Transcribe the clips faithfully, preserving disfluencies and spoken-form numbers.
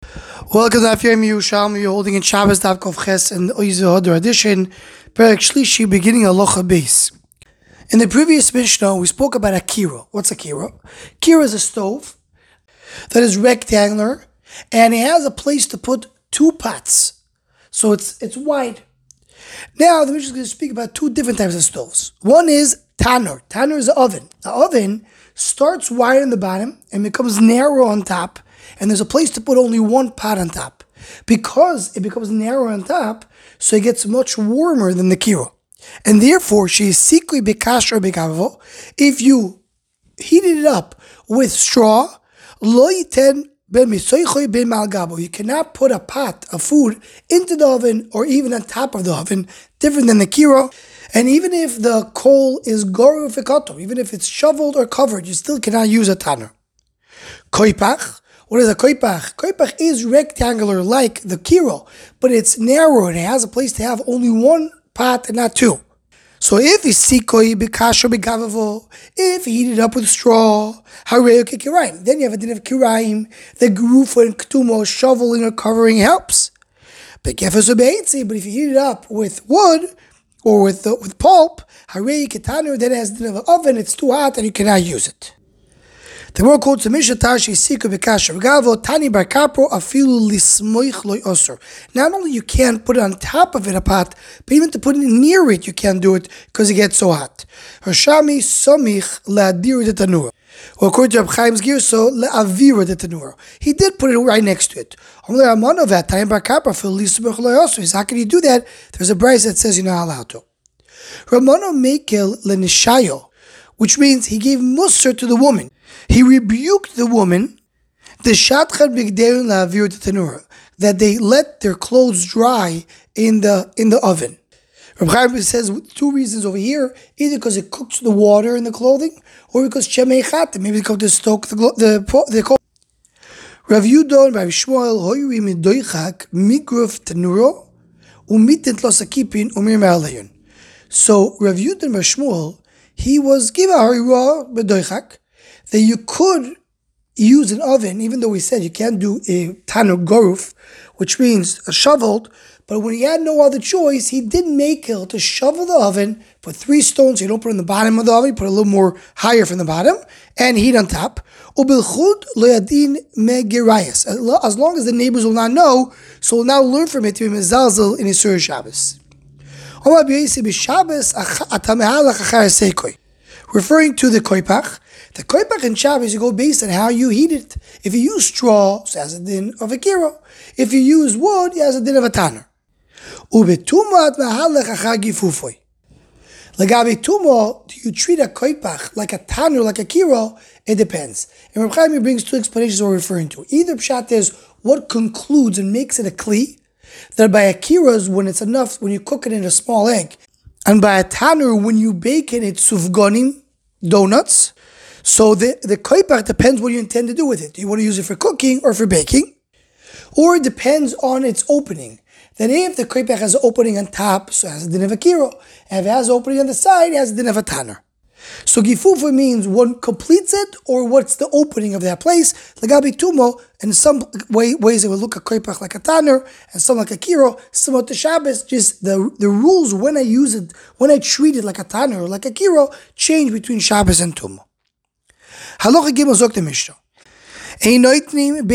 Welcome to Afyam Yerushalmi. You're holding in Shabbos Daf Kov Ches and Oizu Hadar edition, Perek Shlishi, beginning Halacha Beis. In the previous Mishnah, we spoke about a kira. What's a kira? Kira is a stove that is rectangular, and it has a place to put two pots. So it's it's wide. Now, the Mishnah is going to speak about two different types of stoves. One is tanur. Tanur is an oven. The oven starts wide on the bottom and becomes narrow on top, and there's a place to put only one pot on top. Because it becomes narrow on top, so it gets much warmer than the kira. And therefore, she is sikui bekasher bekavo. If you heated it up with straw, lo yiten ben misoichoy ben malgabo. You cannot put a pot of food into the oven or even on top of the oven, different than the kira. And even if the coal is goru fikato, even if it's shoveled or covered, you still cannot use a tanner. Koipach. What is a koipach? Koipach is rectangular like the kiro, but it's narrow and it has a place to have only one pot and not two. So if you sikoi b'kasher b'gavavo, if you heat it up with straw, harei kiraim, then you have a din of kiraim. The grufa and ktumo, shoveling or covering helps. But if you heat it up with wood or with the, with pulp, harei ketanu, then it has a din of an oven. It's too hot and you cannot use it. The word quotes the Mishnah Tashi Sikoi b'kasher b'gavavo Tani bar kapro afilu lismoich loy osur. Not only you can't put it on top of it a pot, but even to put it near it you can't do it because it gets so hot. Hashami somich la'adir de tanura. Well, according to Reb Chaim's Girso, le'avira de tanura. He did put it right next to it. How can you do that? There's a brace that says you're not allowed to. Ramano mekel le'nishayo, which means he gave musr to the woman. He rebuked the woman, the shatchan bigdein la'avir de tanura, that they let their clothes dry in the in the oven. Reb Chaim says two reasons over here: either because it cooks the water in the clothing, or because shemei chatem, maybe because to stoke the the the clothing. Rav Yudon by Shmuel hoyri midoichak migruf tanuro umitent lo sakipin umir me'alayon. So Rav Yudon by Shmuel, he was given a harira midoichak that you could use an oven, even though we said you can't do a tanur goruf, which means a shoveled. But when he had no other choice, he did make it to shovel the oven, put three stones, so you don't put it in the bottom of the oven, you put it a little more higher from the bottom, and heat on top. As long as the neighbors will not know, so we'll now learn from it to be mezalzel in Yisur Shabbos. Referring to the koipach, the koipach in Shabbos, you go based on how you heat it. If you use straw, it has a din of a kiro. If you use wood, it has a din of a tanner. Ubetumat mahalech achar gifufoy. Lagabi tumo, do you treat a koipach like a tanner, like a kiro? It depends. And Reb Chaim brings two explanations we're referring to. Either pshat is what concludes and makes it a kli, that by a kiro is when it's enough, when you cook it in a small egg, and by a tanner, when you bake it, it's sufgonim, donuts. So the, the koipach depends what you intend to do with it. Do you want to use it for cooking or for baking? Or it depends on its opening. That if the koipach has an opening on top, so it has a din of a kiro. And if it has an opening on the side, it has a din of a tanner. So gifufa means one completes it, or what's the opening of that place. Lagabi tumo, in some way, ways it will look a koipach like a tanner, and some like a kiro. Similar to Shabbos, just the, the rules when I use it, when I treat it like a tanner or like a kiro, change between Shabbos and tumo. Halacha Gimel zok the Mishnah. You're not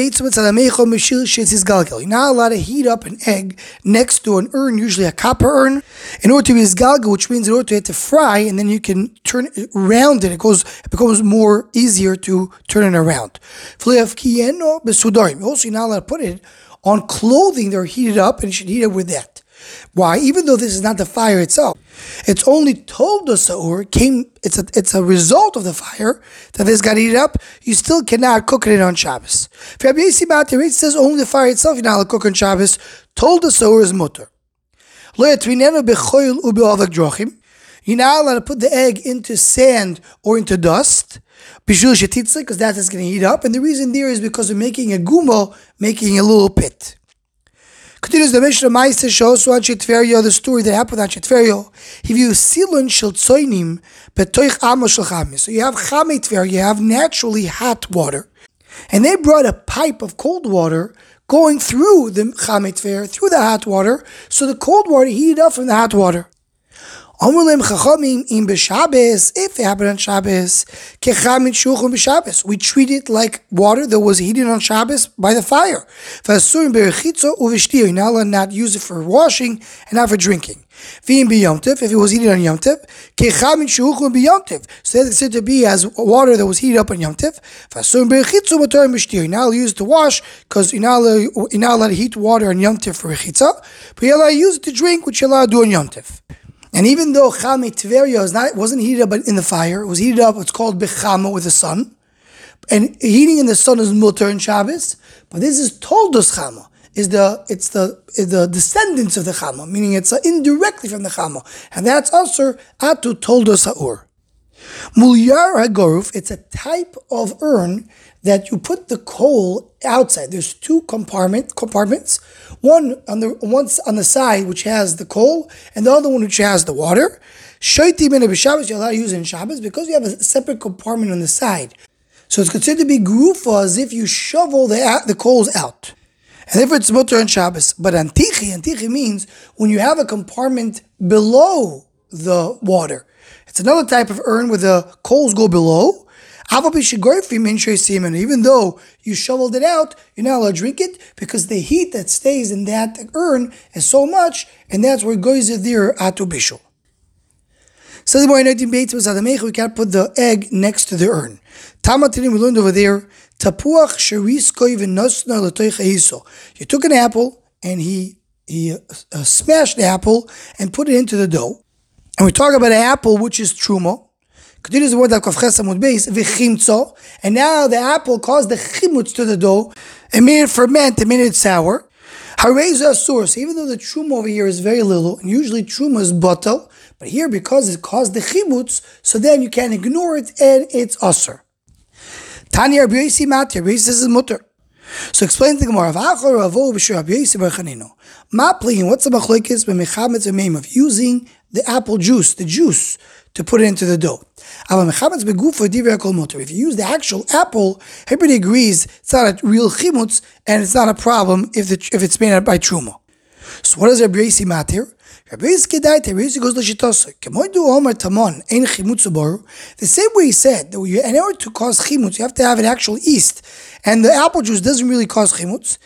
allowed to heat up an egg next to an urn, usually a copper urn, in order to be izgalgal, which means in order to, to fry, and then you can turn it around it. It goes, it becomes more easier to turn it around. Also, you're not allowed to put it on clothing that are heated up, and you should heat it with that. Why? Even though this is not the fire itself, it's only told us or came. It's a it's a result of the fire that this got heated up. You still cannot cook it on Shabbos. It says only the fire itself you're not allowed to cook on Shabbos. Told us or is mutter. You're not allowed to put the egg into sand or into dust because that is going to heat up, and the reason there is because of making a gumo, making a little pit. Continues the Mishnah Ma'aser shows on Shetferio, the story that happened on Shetferio. If you silon shel tzoinim betoich amo shel chametz, so you have chametz, you have naturally hot water, and they brought a pipe of cold water going through the chametver, through the hot water, so the cold water heated up from the hot water. Amulim chachamim in b'Shabbos, if it happened on Shabbos, kechamit shuchum b'Shabbos. We treat it like water that was heated on Shabbos by the fire. V'asurim berechitzo uv'shtir. You're not allowed to not use it for washing and not for drinking. V'im b'yomtiv, if it was heated on Yomtiv, kechamit shuchum b'yomtiv. So that's considered to be as water that was heated up on Yomtiv. V'asurim berechitzo v'torim b'shtir. You're not allowed to use it to wash because you're not allowed, you're not allowed to heat water on Yomtiv for rechitza, but you're allowed to use it to drink, which you're allowed to do on Yomtiv. And even though Chame Tveria is not, wasn't heated up in the fire, it was heated up, it's called Bechama with the sun. And heating in the sun is Mutter and Shabbos. But this is Toldos Chama. Is the it's the is the descendants of the Chama, meaning it's uh, indirectly from the Chama. And that's Asur Atu Toldos Ha'ur. Mulyar HaGoruf, it's a type of urn that you put the coal outside. There's two compartment compartments. One on the once on the side which has the coal, and the other one which has the water. Shaiti min b'Shabbos, you're allowed to use it in Shabbos because you have a separate compartment on the side. So it's considered to be grufa as if you shovel the the coals out. And therefore it's mutter on Shabbos. But antichi, antichi means when you have a compartment below the water. It's another type of urn where the coals go below. Even though you shoveled it out, you're not allowed to drink it because the heat that stays in that urn is so much, and that's where it goes there atu bishul. So the we can't put the egg next to the urn. Tamatinim, we learned over there, tapuach sheriskoi v'nosna l'toich hiso. You took an apple and he he uh, uh, smashed the apple and put it into the dough. And we talk about an apple which is truma. Continues the word that kofches amud beis v'chimtzo, and now the apple caused the chimutz to the dough and made it ferment and made it sour. Hareza asur. So even though the truma over here is very little, and usually truma is batal, but here because it caused the chimutz, so then you can't ignore it and it's asur. Tanya Rabbi Yosi Mati, Rabbi Yosi says mutter. So explain the Gemara. V'achor avo b'shur Rabbi Yosi bar Chanino. Maplin, what's the machlekes b'mechametz v'meim of using the apple juice, the juice, to put it into the dough? If you use the actual apple, everybody agrees it's not a real chimutz and it's not a problem if the, if it's made by truma. So what does Rabbi Yosi matir? Rabbi Yosi kedaita, Rabbi Yosi goes l'shitosai. Kemoidu omer tamon ein chimutz boru. The same way he said that you, in order to cause chimutz, you have to have an actual yeast, and the apple juice doesn't really cause chimutz.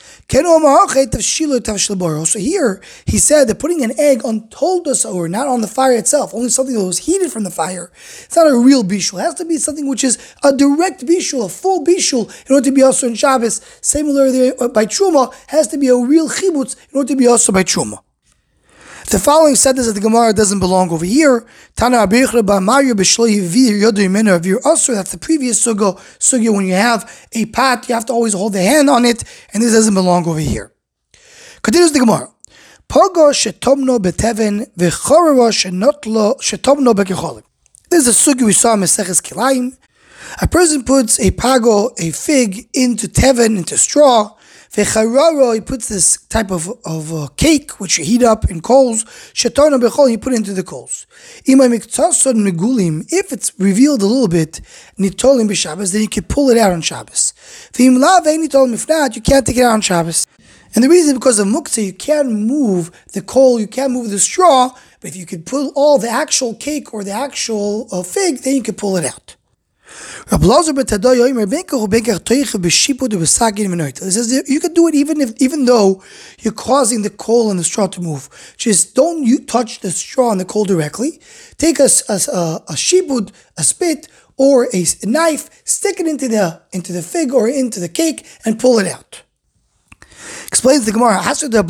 So here he said that putting an egg on toldos or not on the fire itself, only something that was heated from the fire. It's not a real bishul. It has to be something which is a direct bishul, a full bishul, in order to be also in Shabbos. Similarly, by truma has to be a real chimutz in order to be also by truma. The following sentence of the Gemara doesn't belong over here. Tana Abichra Ba'Mayu B'Shloi Vir Yodu Yimenu Vir Asur. That's the previous suga. Suga when you have a pot, you have to always hold the hand on it, and this doesn't belong over here. Continues the Gemara. Pogo shetomno beteven v'chorava shenotlo shetomno bekecholim. This is a suga we saw in Maseches Kilayim. A person puts a pago, a fig, into teven, into straw. V'chararo, he puts this type of, of uh, cake, which you heat up in coals. Shetona bechol, you put it into the coals. If it's revealed a little bit, nitolim b'Shabbos, then you can pull it out on Shabbos. If not, you can't take it out on Shabbos. And the reason is because of muktzah, you can't move the coal, you can't move the straw, but if you could pull all the actual cake or the actual uh, fig, then you can pull it out. It says you can do it even if, even though you're causing the coal and the straw to move. Just don't you touch the straw and the coal directly. Take a, a, a shibud, a spit, or a knife, stick it into the into the fig or into the cake, and pull it out. Explains the Gemara.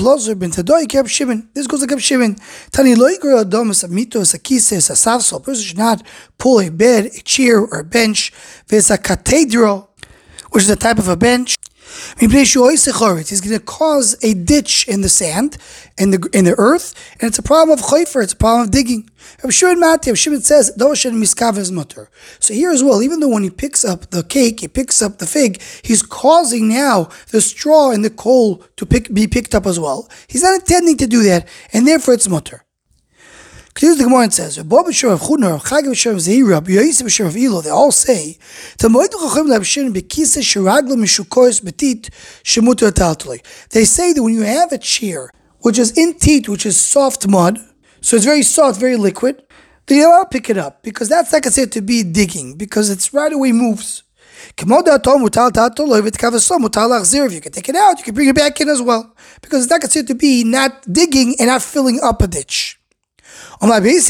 This goes like Reb Shimon. Tani loigra adomus amitos a kises a safso. A person should not pull a bed, a chair, or a bench. There's a cathedral, which is a type of a bench. He's going to cause a ditch in the sand, in the in the earth, and it's a problem of chayfer. It's a problem of digging. Reb Shimon Mati, Reb Shimon says, so here as well, even though when he picks up the cake, he picks up the fig, he's causing now the straw and the coal to pick, be picked up as well. He's not intending to do that, and therefore it's mutter. Here's the Gemara, it says, Rabbi B'Shem of Chudner, Rav Chagai B'Shem of Zehira, Rabbi Yosi B'Shem of Elo, they all say, they say that when you have a chair which is in teat, which is soft mud, so it's very soft, very liquid, then you're allowed to pick it up, because that's not considered to be digging, because it's right away moves. If you can take it out, you can bring it back in as well, because it's not considered to be not digging and not filling up a ditch. We learned in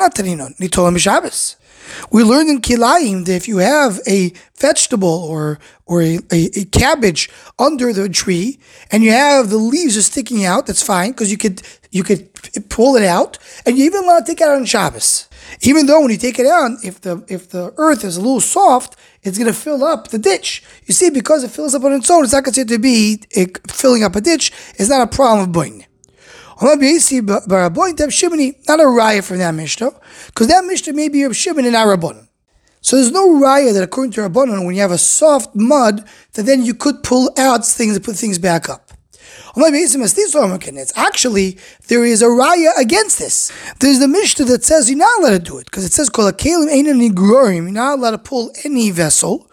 Kilayim that if you have a vegetable or or a, a, a cabbage under the tree and you have the leaves are sticking out, that's fine, because you could you could pull it out, and you even allowed to take it out on Shabbos. Even though when you take it out, if the if the earth is a little soft, it's going to fill up the ditch. You see, because it fills up on its own, it's not considered to be a, filling up a ditch. It's not a problem of boin. Not a raya from that Mishnah, because that Mishnah may be Reb Shimon and not Rabbanan. So there's no raya that according to Rabbanan, when you have a soft mud, that then you could pull out things and put things back up. It's actually, there is a raya against this. There's the Mishnah that says you're not allowed to do it, because it says, you're not allowed to pull any vessel,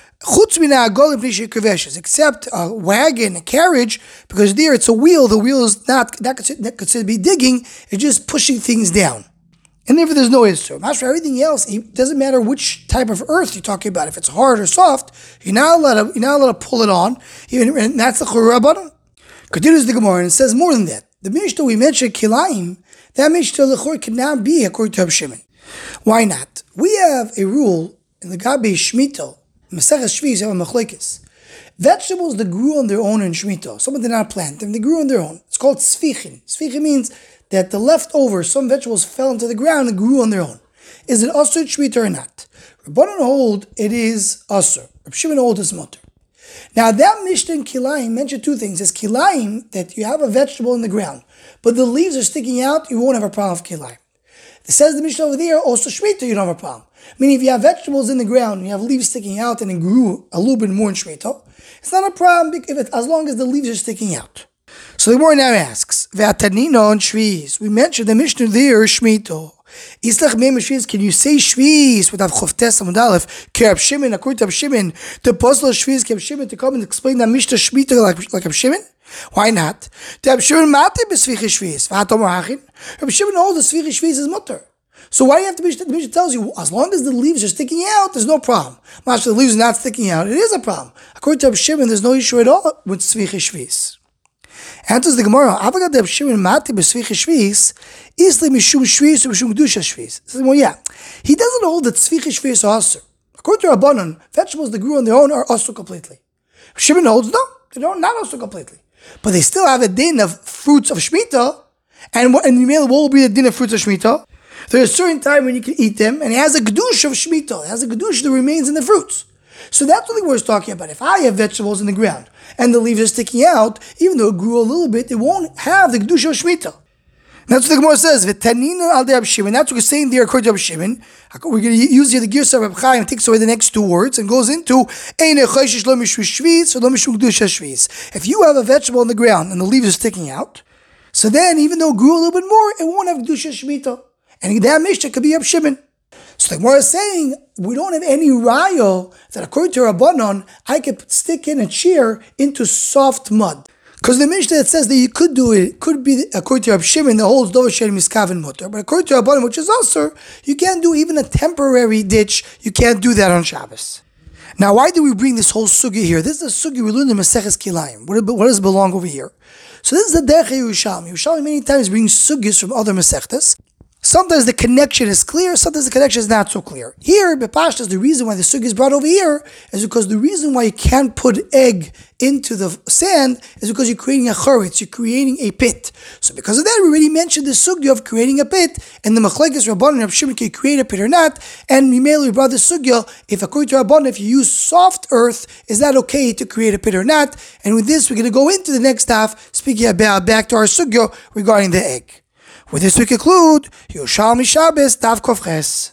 except a wagon, a carriage, because there it's a wheel. The wheel is not not considered, considered to be digging; it's just pushing things down. And therefore, there's no issue. As for everything else, it doesn't matter which type of earth you're talking about. If it's hard or soft, you're not allowed to, you're not allowed to pull it on. Even and that's the Churabana. Continues the Gemara and it says more than that. The Mishnah we mentioned, Kilayim, that Mishnah Lechor cannot be according to Reb Shimon. Why not? We have a rule in the Gabi Shmito. Maseches Shvius have a machlokes. Vegetables that grew on their own in Shemitah, someone did not plant them, they grew on their own. It's called tzfichin. Tzfichin means that the leftovers, some vegetables fell into the ground and grew on their own. Is it asur Shemitah or not? Rabbanan hold it is asur. Reb Shimon hold it's mutter. Now that Mishnah in Kilayim mentioned two things. It's Kilayim that you have a vegetable in the ground, but the leaves are sticking out, you won't have a problem with Kilayim. It says the Mishnah over there, also Shemitah, you don't have a problem. Meaning if you have vegetables in the ground and you have leaves sticking out and it grew a little bit more in Shemitah, it's not a problem if it, as long as the leaves are sticking out. So the Gemara now asks, Ve'atanina on Shviz. We mentioned the Mishnah there, Shemitah. Islach meim Shviz, can you say Shviz without Chovtes Amud Aleph? Ke Reb Shimon, according to Reb Shimon, the apostle of Shviz, Reb Shimon, to come and explain that Mishnah Shemitah like, like Reb Shimon? Why not? Reb Shimon mati b'svichi Shviz. V'atomar hachin. Reb Shimon holds the Svichi Shviz is mutter. So why do you have to be, the Mishnah tells you, as long as the leaves are sticking out, there's no problem. If the leaves are not sticking out, it is a problem. According to Reb Shimon, there's no issue at all with Svichi Shviz. Answers the Gemara, Avagad Reb Shimon mati b'svichi Shviz, isli mishum Shviz or mishum Kedusha Shviz. Says, well, yeah. He doesn't hold that Svichi Shviz are asur. According to Rabbanan, vegetables that grew on their own are asur completely. Reb Shimon holds, no, they don't, not asur completely. But they still have a din of fruits of Shemitah, and, and what will be the din of fruits of Shemitah? There's a certain time when you can eat them, and it has a Kedush of Shemitah. It has a Kedush that remains in the fruits. So that's what we're talking about. If I have vegetables in the ground, and the leaves are sticking out, even though it grew a little bit, it won't have the Kedush of Shemitah. That's what the Gemara says. V'tanina al de Reb Shimon. That's what we're saying there according to Reb Shimon. We're going to use here the Girsa of Reb Chaim, takes away the next two words, and goes into Eine Chayshish lo mishum Shviz or lo mishum Kedusha Shviz. If you have a vegetable in the ground, and the leaves are sticking out, so then, even though it grew a little bit more, it won't have Kedusha Shemitah. And that Mishnah could be Reb Shimon. So the Gemara is saying, we don't have any raya that according to Rabbanon, I could stick in a chair into soft mud. Because the Mishnah that says that you could do it, could be according to Reb Shimon, that holds Dover Shem Miskaven Mutter. But according to Rabbanon, which is asur, you can't do even a temporary ditch, you can't do that on Shabbos. Now, why do we bring this whole sugi here? This is a sugi we learned in Maseches Kilayim. What, what does it belong over here? So this is the Derech Yerushalmi. Yerushalmi many times brings sugis from other Masechtas. Sometimes the connection is clear, sometimes the connection is not so clear. Here, Bepashtas, the reason why the sugi is brought over here is because the reason why you can't put egg into the sand is because you're creating a choritz, you're creating a pit. So because of that, we already mentioned the sugya of creating a pit, and the machlekes Rabbanan and Reb Shimon can create a pit or not, and Mimele we brought the sugya, if according to Rabbanan, if you use soft earth, is that okay to create a pit or not? And with this, we're going to go into the next half, speaking about back to our sugya regarding the egg. With this we conclude, Yerushalmi Shabbos, Daf Kof Ches.